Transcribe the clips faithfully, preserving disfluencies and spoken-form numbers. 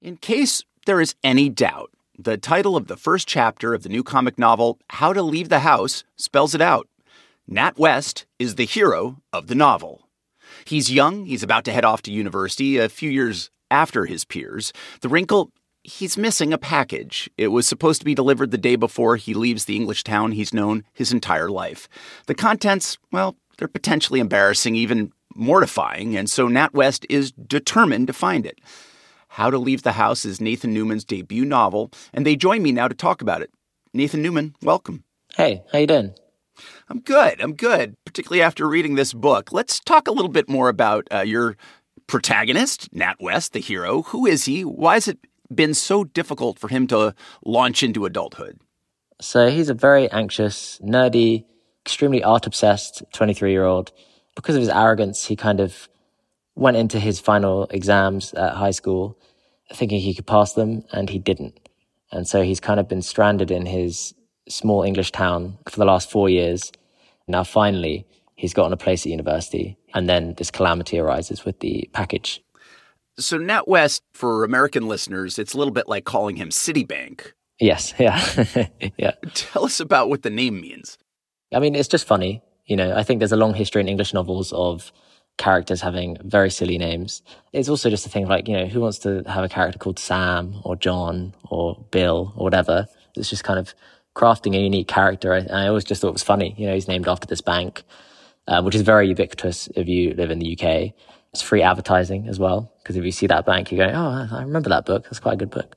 In case there is any doubt, the title of the first chapter of the new comic novel, How to Leave the House, spells it out. Nat West is the hero of the novel. He's young, he's about to head off to university a few years after his peers. The wrinkle, he's missing a package. It was supposed to be delivered the day before he leaves the English town he's known his entire life. The contents, well, they're potentially embarrassing, even mortifying, and so Nat West is determined to find it. How to Leave the House is Nathan Newman's debut novel, and they join me now to talk about it. Nathan Newman, welcome. Hey, how you doing? I'm good, I'm good, particularly after reading this book. Let's talk a little bit more about uh, your protagonist, Nat West, the hero. Who is he? Why has it been so difficult for him to launch into adulthood? So he's a very anxious, nerdy, extremely art-obsessed twenty-three-year-old. Because of his arrogance, he kind of went into his final exams at high school thinking he could pass them, and he didn't. And so he's kind of been stranded in his small English town for the last four years. Now, finally, he's gotten a place at university, and then this calamity arises with the package. So Nat West, for American listeners, it's a little bit like calling him Citibank. Yes, yeah, yeah. Tell us about what the name means. I mean, it's just funny. You know, I think there's a long history in English novels of characters having very silly names. It's also just a thing like, you know, who wants to have a character called Sam or John or Bill or whatever? It's just kind of crafting a unique character. And I always just thought it was funny. You know, he's named after this bank, uh, which is very ubiquitous if you live in the U K. It's free advertising as well, because if you see that bank, you go, oh, I remember that book. That's quite a good book.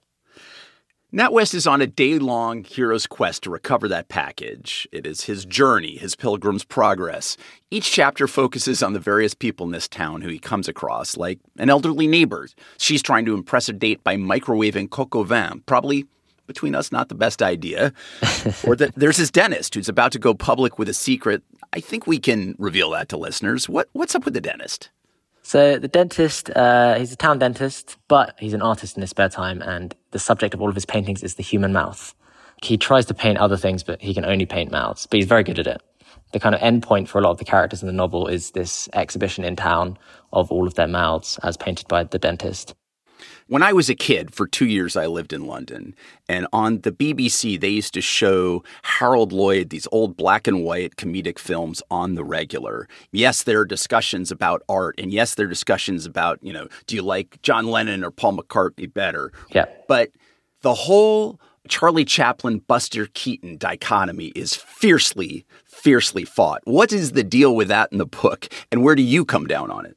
Nat West is on a day-long hero's quest to recover that package. It is his journey, his pilgrim's progress. Each chapter focuses on the various people in this town who he comes across, like an elderly neighbor. She's trying to impress a date by microwaving coq au vin, probably, between us, not the best idea. Or the, there's his dentist who's about to go public with a secret. I think we can reveal that to listeners. What What's up with the dentist? So the dentist, uh, he's a town dentist, but he's an artist in his spare time, and the subject of all of his paintings is the human mouth. He tries to paint other things, but he can only paint mouths, but he's very good at it. The kind of end point for a lot of the characters in the novel is this exhibition in town of all of their mouths as painted by the dentist. When I was a kid, for two years I lived in London, and on the B B C they used to show Harold Lloyd, these old black and white comedic films on the regular. Yes, there are discussions about art, and yes, there are discussions about, you know, do you like John Lennon or Paul McCartney better? Yeah. But the whole Charlie Chaplin, Buster Keaton dichotomy is fiercely, fiercely fought. What is the deal with that in the book, and where do you come down on it?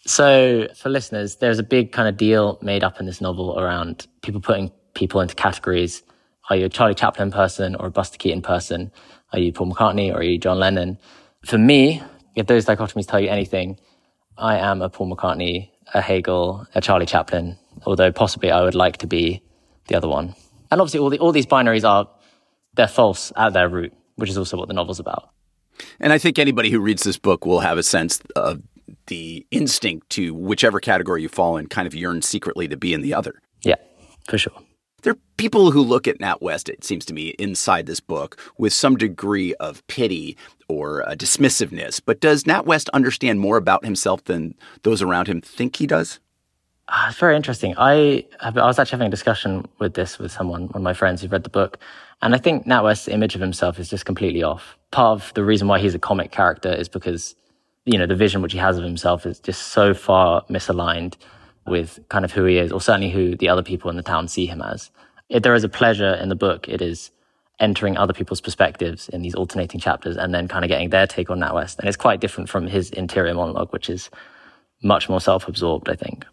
So for listeners, there's a big kind of deal made up in this novel around people putting people into categories. Are you a Charlie Chaplin person or a Buster Keaton person? Are you Paul McCartney or are you John Lennon? For me, if those dichotomies tell you anything, I am a Paul McCartney, a Hegel, a Charlie Chaplin, although possibly I would like to be the other one. And obviously all the, all these binaries are, they're false at their root, which is also what the novel's about. And I think anybody who reads this book will have a sense of the instinct to whichever category you fall in kind of yearns secretly to be in the other. Yeah, for sure. There are people who look at Nat West, it seems to me, inside this book with some degree of pity or uh, dismissiveness. But does Nat West understand more about himself than those around him think he does? Uh, it's very interesting. I have, I was actually having a discussion with this with someone, one of my friends who read the book. And I think Nat West's image of himself is just completely off. Part of the reason why he's a comic character is because, you know, the vision which he has of himself is just so far misaligned with kind of who he is, or certainly who the other people in the town see him as. If there is a pleasure in the book, it is entering other people's perspectives in these alternating chapters and then kind of getting their take on Nat West. And it's quite different from his interior monologue, which is much more self-absorbed, I think.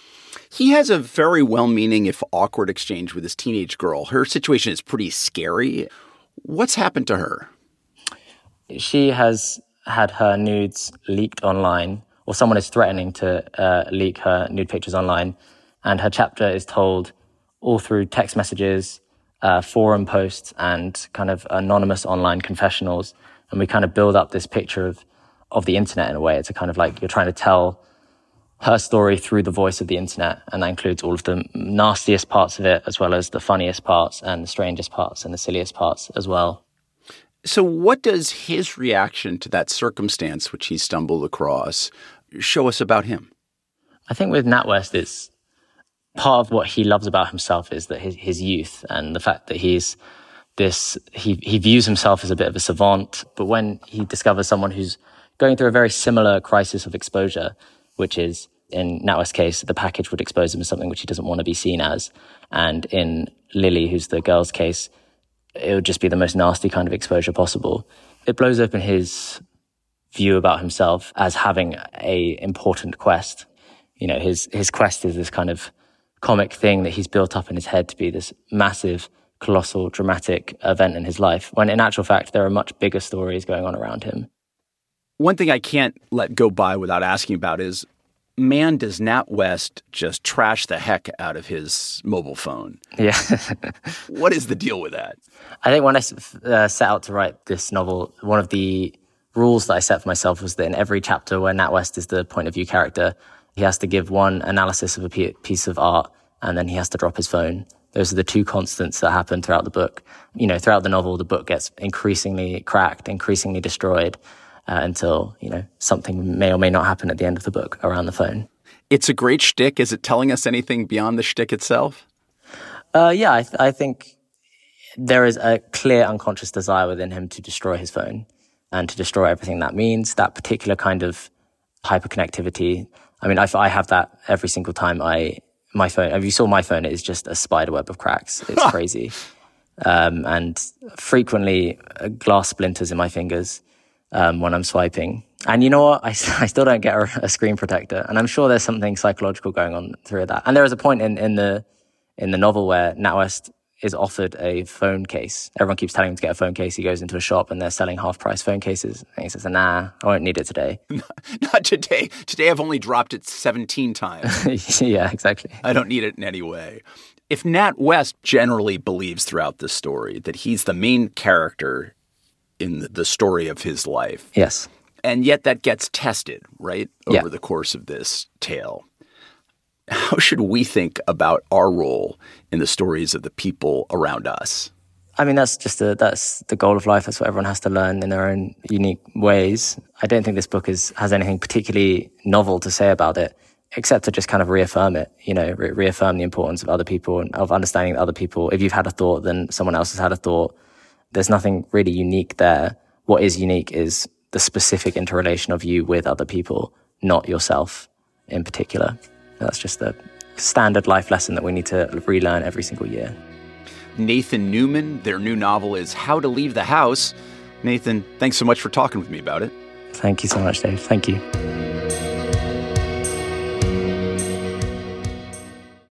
He has a very well-meaning, if awkward, exchange with his teenage girl. Her situation is pretty scary. What's happened to her? She has had her nudes leaked online, or someone is threatening to uh, leak her nude pictures online. And her chapter is told all through text messages, uh, forum posts, and kind of anonymous online confessionals. And we kind of build up this picture of, of the internet in a way. It's a kind of like you're trying to tell her story through the voice of the internet. And that includes all of the nastiest parts of it, as well as the funniest parts and the strangest parts and the silliest parts as well. So what does his reaction to that circumstance which he stumbled across show us about him? I think with Nat West, it's Part of what he loves about himself is that his, his youth and the fact that he's this, he, he views himself as a bit of a savant. But when he discovers someone who's going through a very similar crisis of exposure, which is, in NatWest's case, the package would expose him as something which he doesn't want to be seen as. And in Lily, who's the girl's case, it would just be the most nasty kind of exposure possible. It blows open his view about himself as having a important quest. You know, his, his quest is this kind of comic thing that he's built up in his head to be this massive, colossal, dramatic event in his life, when in actual fact, there are much bigger stories going on around him. One thing I can't let go by without asking about is, man, does Nat West just trash the heck out of his mobile phone. Yeah. What is the deal with that? I think when I uh, set out to write this novel, one of the rules that I set for myself was that in every chapter where Nat West is the point of view character, he has to give one analysis of a piece of art, and then he has to drop his phone. Those are the two constants that happen throughout the book. You know, throughout the novel, the book gets increasingly cracked, increasingly destroyed, uh, until, you know, something may or may not happen at the end of the book around the phone. It's a great shtick. Is it telling us anything beyond the shtick itself? Uh, yeah, I, th- I think there is a clear unconscious desire within him to destroy his phone and to destroy everything that means, that particular kind of hyperconnectivity. I mean, I, I have that every single time I, my phone, if you saw my phone, it is just a spider web of cracks. It's crazy. Um, and frequently uh, glass splinters in my fingers um, when I'm swiping. And you know what? I, I still don't get a, a screen protector. And I'm sure there's something psychological going on through that. And there is a point in, in the in the novel where NatWest is offered a phone case. Everyone keeps telling him to get a phone case. He goes into a shop and they're selling half-price phone cases. And he says, nah, I won't need it today. Not today. Today I've only dropped it seventeen times. Yeah, exactly. I don't need it in any way. If Nat West generally believes throughout this story that he's the main character in the story of his life. Yes. And yet that gets tested, right, over yeah. the course of this tale. How should we think about our role in the stories of the people around us? I mean, that's just a, that's the goal of life. That's what everyone has to learn in their own unique ways. I don't think this book is has anything particularly novel to say about it, except to just kind of reaffirm it, you know, re- reaffirm the importance of other people and of understanding that other people, if you've had a thought, then someone else has had a thought. There's nothing really unique there. What is unique is the specific interrelation of you with other people, not yourself in particular. That's just a standard life lesson that we need to relearn every single year. Nathan Newman, their new novel is How to Leave the House. Nathan, thanks so much for talking with me about it. Thank you so much, Dave. Thank you.